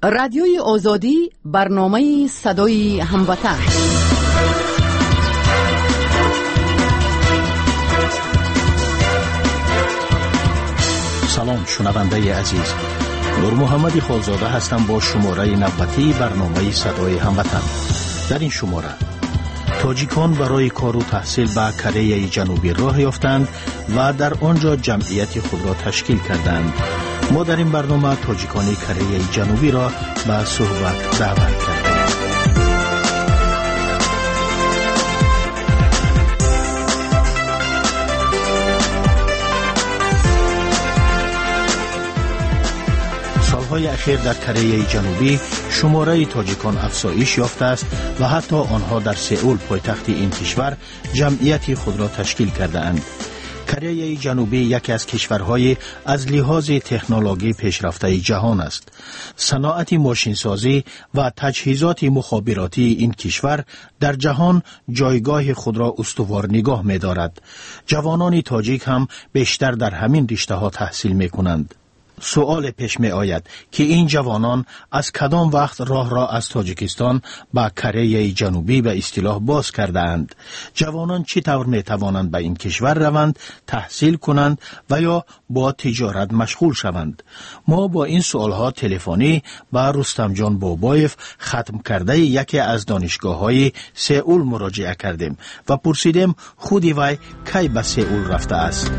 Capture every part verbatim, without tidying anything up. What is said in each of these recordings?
رادیوی آزادی، برنامه صدای هموطن. سلام شنونده عزیز، نور محمدی خالزاده هستم با شماره نوبتی برنامه صدای هموطن. در این شماره تاجیکان برای کار و تحصیل به کره جنوبی راه یافتند و در آنجا جمعیت خود را تشکیل کردند. ما در این برنامه تاجیکان کره جنوبی را به صحبت دعوت کردیم. سالهای اخیر در کره جنوبی شماره تاجیکان افزایش یافته است و حتی آنها در سئول پایتخت این کشور جمعیت خود را تشکیل کرده اند. کره جنوبی یکی از کشورهای از لحاظ تکنولوژی پیشرفته جهان است. صنعت ماشینسازی و تجهیزات مخابراتی این کشور در جهان جایگاه خود را استوار نگاه می دارد. جوانان تاجیک هم بیشتر در همین رشته ها تحصیل می کنند. سوال پیش می آید که این جوانان از کدام وقت راه را از تاجیکستان به کره جنوبی به اصطلاح باز کرده اند؟ جوانان چی طور می توانند به این کشور روند، تحصیل کنند و یا با تجارت مشغول شوند؟ ما با این سوال ها تلفنی با رستم جان بابایف ختم کرده یکی از دانشگاه های سئول مراجعه کردیم و پرسیدیم خودی وی کی به سئول رفته است.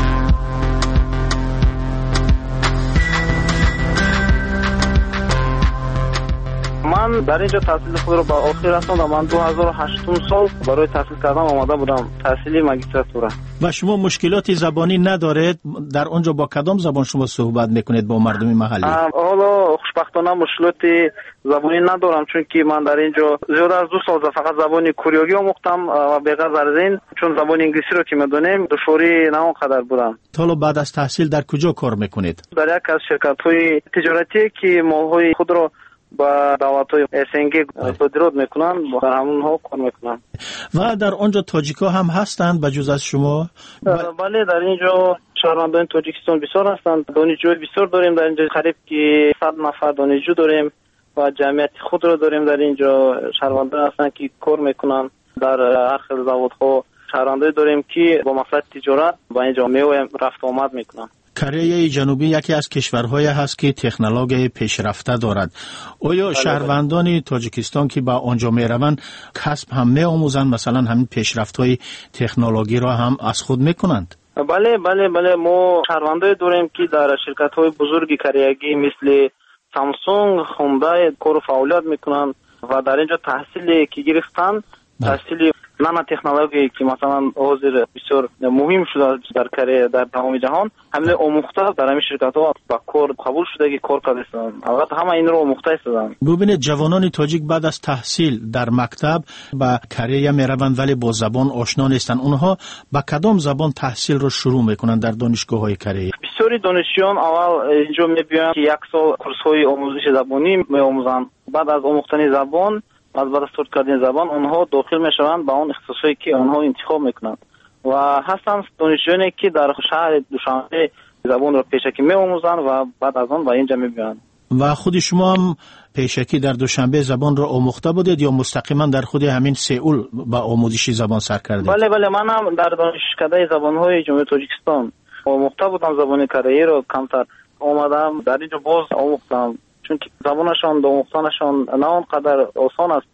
من در اینجا تحصیل خود را به آخر رساندم. من دو هزار و هشت سال برای تحصیل کردن آماده بودم، تحصیلی ماجستراتوره. و شما مشکلات زبانی ندارید؟ در آنجا با کدام زبان شما صحبت میکنید با مردم محلی؟ حالا خوشبختانه مشکلات زبانی ندارم، چون که من در اینجا زیاد از دو سال فقط زبان کوریایی آموختم و بغیر از این چون زبان انگلیسی رو که میدونیم دشواری نه اونقدر بودم. حالا بعد از تحصیل در کجا کار میکنید؟ در یک از شرکت‌های تجارتی که ماهای خود رو با دعوت‌های اسنگی صادرات میکنن، با همونها کار میکنن. و در آنجا تاجیکا هم هستند بجز از شما؟ بله، در اینجا شهروندان تاجیکستان بسیار هستند. دانشجوی بسیار داریم در اینجا، قریب که صد نفر دانشجو داریم و جمعیت خود رو داریم در اینجا. شهروندان هستند که کار میکنن در هر خیل زوادها. شهروندان داریم که با مقصد تجارت با اینجا میوه رفت آمد میکنن. کره جنوبی یکی از کشورهای هست که تکنولوژی پیشرفته دارد. آیا شهروندان تاجیکستان که با آنجا می روند کسب هم می آموزند، مثلا همین پیشرفت‌های تکنولوژی را هم از خود می کنند؟ بله بله بله، ما شهروندان داریم که در شرکت‌های بزرگی کریگی مثل سامسونگ، هوندای کار فعالیت میکنند و در اینجا تحصیلی که گرفتن، تحصیلی نانو تکنولوژی که مثلا حاضر بسیار مهم شده در کره در تمام جهان، همین آموخته در همین شرکت‌ها با کار قبول شده که کار کردن. البته همه این رو آموخته هستند. ببینید جوانان تاجیک بعد از تحصیل در مکتب به کره میروند ولی با زبان آشنا نیستند. اونها با کدام زبان تحصیل رو شروع میکنن در دانشگاه‌های کره؟ بسیاری دانشجویان اول اینجا میبینن که یک سال کورس‌های آموزش زبانی میآموزند. بعد از آموختن زبان، از بعد از استفاده کردن زبان، آنها داخل میشوند به اون اختصاصی که آنها انتخاب میکنند و هستند دانشجویانی که در شهر دوشنبه زبان را پیشکی میآموزند و بعد از آن به اینجا میبینند. و خود شما هم پیشکی در دوشنبه زبان را آموخته بودید یا مستقیما در خود همین سئول با آموزش زبان سر کردید؟ بله بله، من هم در دانشکده زبان‌های جمهوری تاجیکستان آموخته بودم. زبان کره را کمتر آمدم در اینجا باز آموختم، چون که زبانشان آموختنشان نه آنقدر آسان است.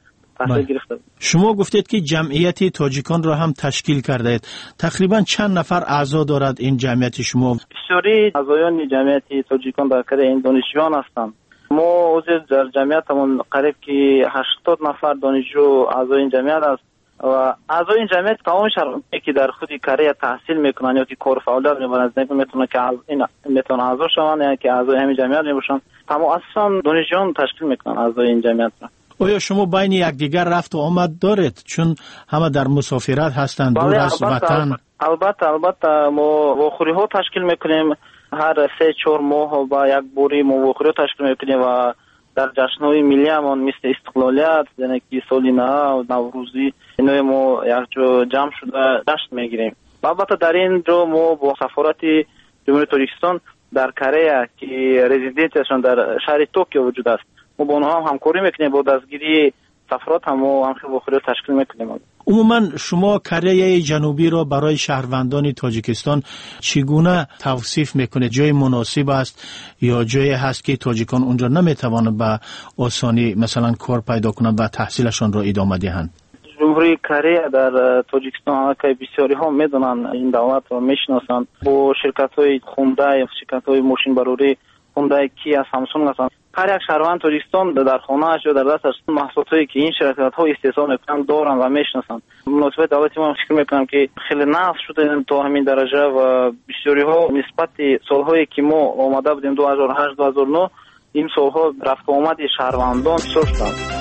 شما گفتید که جمعیت تاجیکان را هم تشکیل کردید. تقریبا چند نفر اعضا دارد این جمعیت شما؟ بسیاری اعضایان جمعیت تاجیکان در کره این دانشجویان هستند. ما عضو در جمعیتمون قریب که هشتاد نفر دانشجو اعضای این جمعیت است و اعضای این جمعیت تمام شهروندانی که در خود کره تحصیل میکنن یا که کار فعالیت میکنن میتونن که این میتونن اعضا شوند یا که اعضای همین جمعیت میباشن. تمام اصلا دانشجویان تشکیل میکنن اعضای این جمعیت را. آیا شما بین یکدیگر رفت و آمد دارید؟ چون همه در مسافرت هستند دور از وطن. البته البته ما واخوری ها تشکیل میکنیم، هر سه چهار ماه با یک بوری ما واخوری تشکیل میکنیم و در جشن‌های ملی همان مثل استقلالیت، یعنی که سالی نو و نوروزی، اینو ما یک جا جمع شده جشن میگیریم. البته در این جا ما با سفارت جمهوری تاجیکستان در کره که رزیدنسیشان در شهر توکیو وجود است، ما با اونها هم همکاری میکنیم، با دستگیری سفرات هم و همخیل بخوری تشکیل میکنیم. عموما شما کره جنوبی را برای شهروندان تاجیکستان چگونه توصیف میکنید؟ جای مناسب است یا جایی هست که تاجیکان اونجا نمیتوانند به آسانی مثلا کار پیدا کنند و تحصیلشان را ادامه دهند؟ جمهوری کره در تاجیکستان که بسیاری ها میدونن این دولت رو میشناسن، با شرکت های خوندای شرکت های ماشین بروری خوندای کیا سامسونگ هستن. هر یک شهروند تاجیکستان در خانه‌اش یا در دستش محصولاتی که این شرکت ها استحصال میکنن دارن و میشناسن. مناسبت دولت ما فکر میکنم که خیلی نقص شده تا همین درجه و بسیاری ها نسبت سالهایی که ما آمده بودیم دو هزار و هشت دو هزار و نه این سالها رفت آمد شهروندان بسیار شد.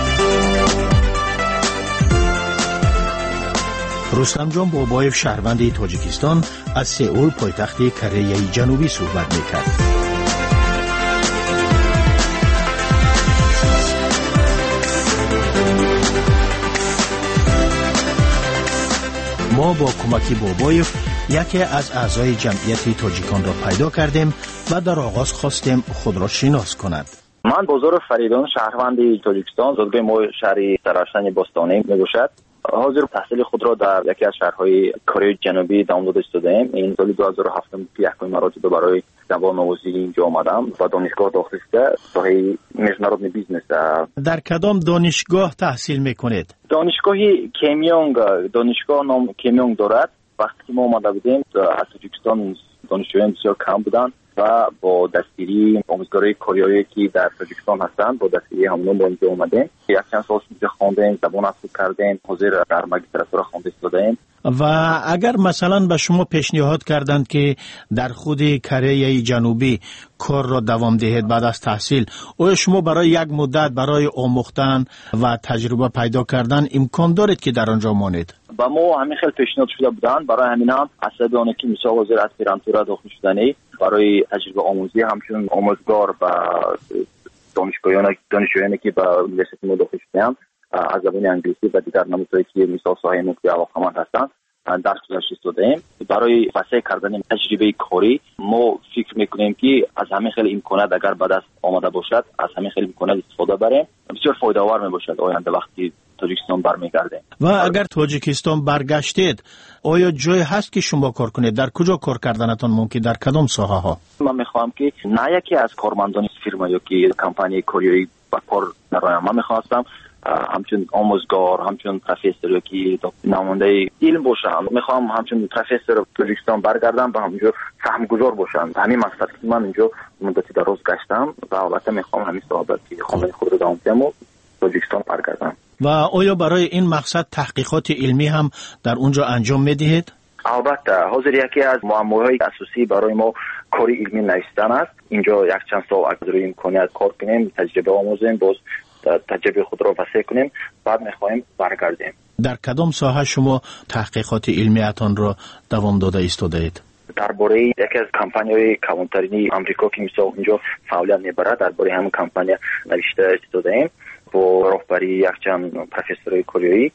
رستم جان بابایف شهروند تاجیکستان از سئول پایتخت کره جنوبی صحبت میکرد. ما با کمک بابایف یکی از اعضای جمعیت تاجیکان را پیدا کردیم و در آغاز خواستیم خود را شناس کند. من بازار فریدون شهروند تاجیکستان، زادگاه ما شهری سراشتن باستانی میباشد. حاضر تحصیل خود را در یکی از شهرهای کره جنوبی دوام داده استادم. این سال دو هزار و هفت که یک مراتب برای زبان نوازی اینجا آمدم و دانشگاه داخل شده ساحه میژنرودنی بیزنس. در کدام دانشگاه تحصیل میکنید؟ دانشگاهی کیمیونگ، دانشگاه نام کیمیونگ دارد. وقتی که ما آمده بودیم از تاجیکستان دانشجویان بسیار کم بودن و با دستگیری آموزگارای کریایی که در تاجیکستان هستند با دستگیری همون با اینجا اومدیم. یک چند سال اینجا خواندیم، زبان افزود کردیم، حاضر در ماجستراتور خوانده استادیم. و اگر مثلا به شما پیشنهاد کردند که در خود کره جنوبی کار را دوام دهید بعد از تحصیل، آیا شما برای یک مدت برای آموختن و تجربه پیدا کردن امکان دارید که در آنجا مانید؟ با ما همین خیلی پیشنهاد شده بودن، برای همین هم حسابانه که مثال حاضر اسپیرانتورا داخل شدنی برای تجربه آموزی همچون آموزگار و دانشگاهیان دانشجویانی که به یونیورسیته ما داخل شدند از زبان انگلیسی و دیگر نمودهایی که مثال ساحه نکته علاقمند هستند درس گذاشته استادیم. برای وسیع کردن تجربه کاری ما فکر میکنیم که از همین خیلی امکانات اگر به دست آمده باشد از همین خیلی امکانات استفاده بریم، بسیار فایده آور میباشد آینده وقتی تاجیکستان برمیگردیم. و اگر تاجیکستان برگشتید آیا جای هست که شما کار کنید؟ در کجا کار کردنتان ممکن؟ در کدام ساحه ها؟ من میخوام که نه یکی از کارمندان فرما یا که کمپانی کریایی با کار نرایم، من میخواستم همچون آموزگار، همچون پروفسور یا که نماینده علم باشم. میخوام همچون پروفسور تاجیکستان برگردم و همونجا فهمگزار باشم. همین مقصد که من اینجا مدتی دراز گشتم و البته میخوام همین صحبت که خواندن خود رو دوام بدم و تاجیکستان برگردم. و آیا برای این مقصد تحقیقات علمی هم در اونجا انجام میدهید؟ البته حاضر یکی از معماهای اساسی برای ما کاری علمی نوشتن است. اینجا یک چند سال اگر روی امکانیت کار کنیم، تجربه آموزیم، باز تجربه خود را وسیع کنیم، بعد میخوایم برگردیم. در کدام ساحه شما تحقیقات علمیتان را دوام داده ایستادید؟ درباره یکی از کمپانی‌های کلانترینی آمریکا که مثلا اینجا فعالیت میبرد، درباره همون کمپانی نوشته ایستادیم با راهبری یک چند پروفسورای کریایی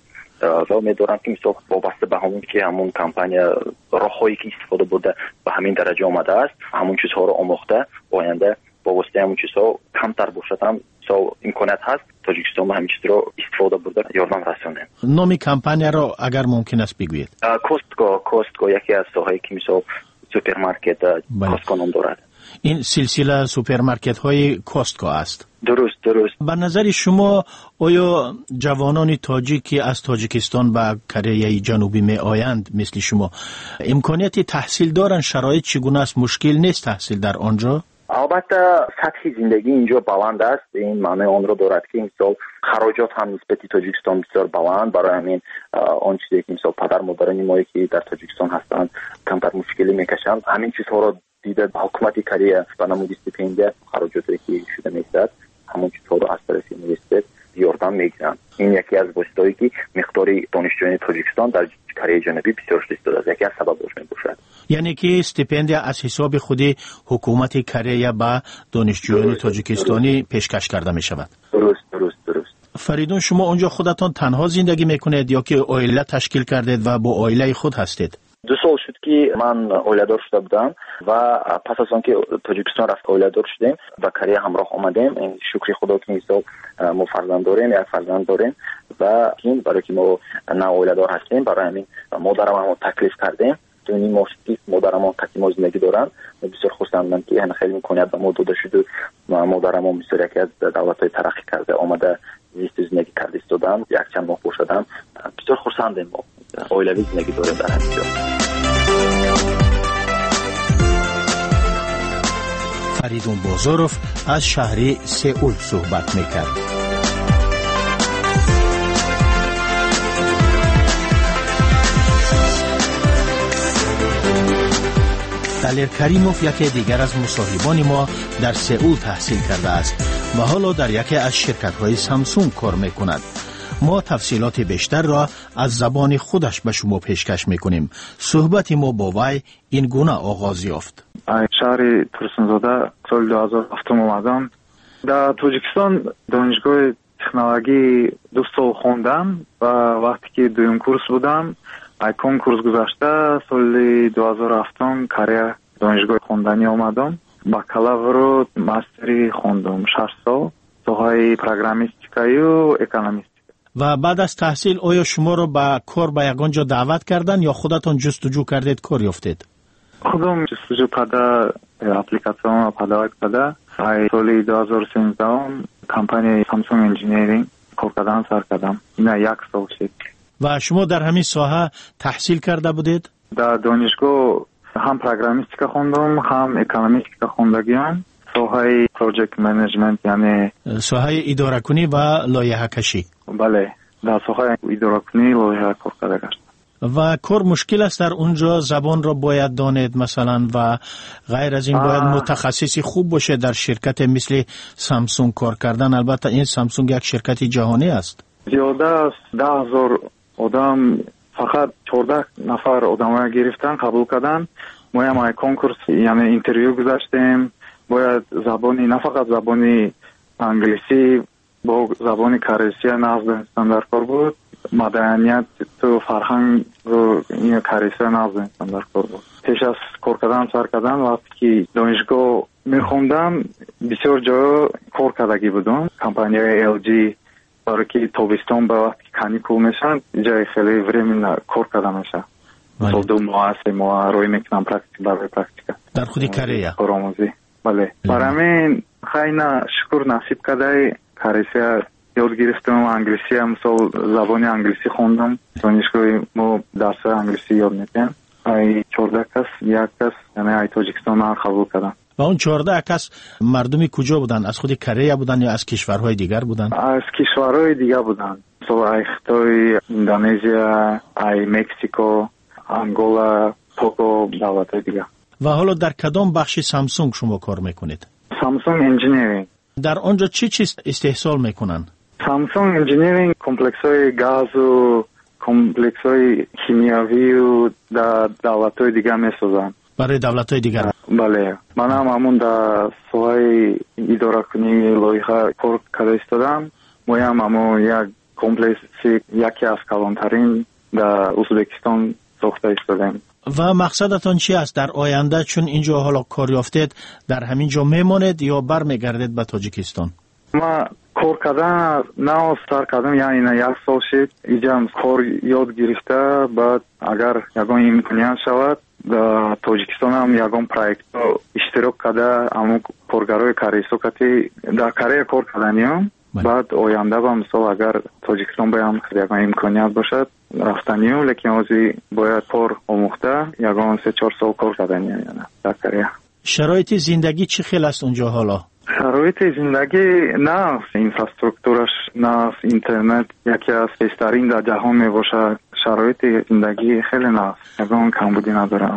و می‌دارم که مثلا وابسته به همون که همون کمپانی راههایی که استفاده بوده به همین درجه آمده است، همون چیزها رو آموخته آینده با واسطه همون چیزها کمتر باشد هم سو امکانات هست تاجیکستان همین چیز رو استفاده برده یاردم رسونه. نام کمپانی را اگر ممکن است بگویید؟ کوستکو. کوستکو یکی از ساحه‌ای که مثلا سوپرمارکت کوستکو نام دارد. این سلسله سوپرمارکت های کوستکو است. درست درست. به نظر شما آیا جوانان تاجیکی از تاجیکستان به کره جنوبی می آیند مثل شما امکانیت تحصیل دارند؟ شرایط چگونه است؟ مشکل نیست تحصیل در آنجا؟ البته سطح زندگی اینجا بلند است. این معنی آن را دارد که مثلا خراجات هم نسبت تاجیکستان بسیار بلند، برای همین آن چیزی که مثلا پدر مادران ما که در تاجیکستان هستند کمتر مشکلی میکشند. همین چیزها را دیده حکومت کره به نمود استیپندیا خراجاتی که شده میشد همون چیزها را از طرف یونیورسیته یاردم میگیرند. این یکی از واسطه‌ای که مقدار دانشجویان تاجیکستان در کره جنوبی بسیار شده است. یکی از سببش میباشد. یعنی که استیپندیا از حساب خود حکومت کره به دانشجویان تاجیکستانی پیشکش کرده می شود. درست درست درست. فریدون شما اونجا خودتان تنها زندگی میکنید یا که عائله تشکیل کردید و با عائله خود هستید؟ دو سال شد که من اولادار شده بودم و پس از آن که تاجیکستان رفت اولادار شدیم و کره همراه آمدیم. این شکر خدا که این سال ما فرزند داریم، یک فرزند داریم و این برای که ما نه اولادار هستیم، برای همین مادرم هم تکلیف کردیم. تو این ماشتی مادرم هم تکلیف زندگی دارن. بسیار خوشحالم که این خیلی میکنید و ما داده شد و مادرم هم بسیار یکی از دولت‌های ترقی کرده آمده زیست زندگی کرده استادم. یک چند ماه باشدم. بسیار خوشحالم ما اولاوی زندگی داریم در همینجا. فریدون بازاروف از شهر سئول صحبت میکرد. دلیر کریموف یکی دیگر از مصاحبان ما در سئول تحصیل کرده است و حالا در یکی از شرکت‌های سامسونگ کار میکند. ما تفصیلات بیشتر را از زبان خودش به شما پیشکش میکنیم. صحبت ما با وی این گونه آغاز یافت. شهر ترسنزاده سال دو هزار و هفت اومدم. در تاجیکستان دانشگاه تکنولوژی دو سال خوندم و وقتی که دوم کورس بودم ایکون کورس گذشته سال دو هزار و هفت کره دانشگاه خوندنی آمدم. بکالور و ماستری خوندم شش سال. سوهای پروگرامیستیکایی و اکونومیستیک. و بعد از تحصیل آیا شما رو به کار به یگان جا دعوت کردن یا خودتون جستجو کردید کار یافتید؟ خودم جستجو کرده اپلیکاسیون پیدا کرده. سال دو هزار و سیزده کمپانی سامسونگ انجینیرینگ کار کردن سر کردم. نه یک سال شد. و شما در همین ساحه تحصیل کرده بودید؟ در دانشگاه هم پروگرامیستیک خوندم هم اکونومیستیک خوندگیم. ساحه پروژکت منیجمنت یعنی ساحه اداره کنی و لایحه کشی. بله در ساحه اداره کنی لایحه کار کرده گشتم. و کار مشکل است در اونجا؟ زبان را باید دانید مثلا و غیر از این باید متخصصی خوب باشه در شرکت مثل سامسونگ کار کردن. البته این سامسونگ یک شرکت جهانی است. زیاده است. ده هزار آدم فقط چهارده نفر آدم گرفتن قبول کردن. ما هم کنکورس یعنی اینترویو گذاشتیم. باید زبانی نه فقط زبانی انگلیسی با زبانی کریسی نزد استاندارد کار بود. مدنیت تو فرهنگ رو این کریسی نزد استاندارد کار بود. پیش از کار کردن سر کردن وقتی که دانشگاه میخوندم بسیار جا کار کردگی بودم. کمپانی ال جی برای که تابستان به وقتی کانیکول میشن جای خیلی وریم کار کرده میشه. سال دو ماه سه ماه روی میکنم پرکتیک برای پرکتیک در خودی کره کارآموزی. بله برای من خیلی شکر نصیب کرده کریسی یاد گرفتم. انگلیسی هم سال زبان انگلیسی خوندم. دانشگاه ما درس انگلیسی یاد میکنم. ای چهارده کس یک کس یعنی ای تاجیکستان من قبول کردم. و اون چهارده کس مردمی کجا بودن؟ از خود کره بودن یا از کشورهای دیگر بودن؟ از کشورهای دیگر بودن. سو ای خطای اندونزیا، ای مکزیکو، انگولا، توگو، دولت‌های دیگر. و حالا در کدام بخش سامسونگ شما کار میکنید؟ سامسونگ انجینیرینگ. در آنجا چی چیز استحصال میکنن؟ سامسونگ انجینیرینگ کمپلکس های گاز و کمپلکس های شیمیایی و در دولت های دیگر میسازن. برای دولت های دیگر؟ بله. من هم همون در سوهای اداره کنی لایحه کار کرده استادم. ما هم همون یک کمپلکس یکی از کلانترین در ازبکستان ساخته استادم. و مقصدتان چی است در آینده؟ چون اینجا حالا کار یافتید در همین جا میمانید یا برمیگردید به تاجیکستان؟ ما کار کردن نه استار کردم یعنی نه یک سال شد. اینجا کار یاد گرفته بعد اگر یگان امکانیت شود در تاجیکستان هم یگان پروژه اشتراک کرده همون کارگرای کره سوکتی در کره کار کردنیم. بعد آینده با مثال اگر تاجیکستان باید یگان امکانیت باشد رفتنیم لیکن اوزی باید کار آموخته یگان سه چهار سال کار کردنیم یعنی در کره. شرایط زندگی چی خیلی است اونجا حالا؟ شرایط زندگی نه اینفراستراکتورش نه اینترنت یکی از بهترین در جهان می باشه. شرایط زندگی خیلی نه یگان کمبودی نداره.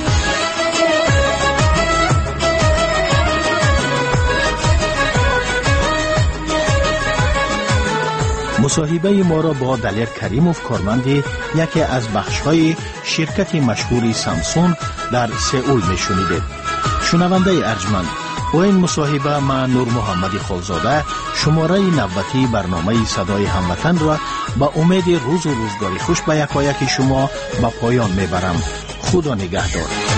مصاحبه ما را با دلیر کریموف کارمند یکی از بخش‌های شرکت مشهوری سامسونگ در سئول میشنیدید. شنونده ارجمند، با این مصاحبه من نور محمدی خالزاده شماره نوبتی برنامه صدای هموطن را با امید روز و روزگاری خوش به یکایک شما به پایان میبرم. خدا نگهدار.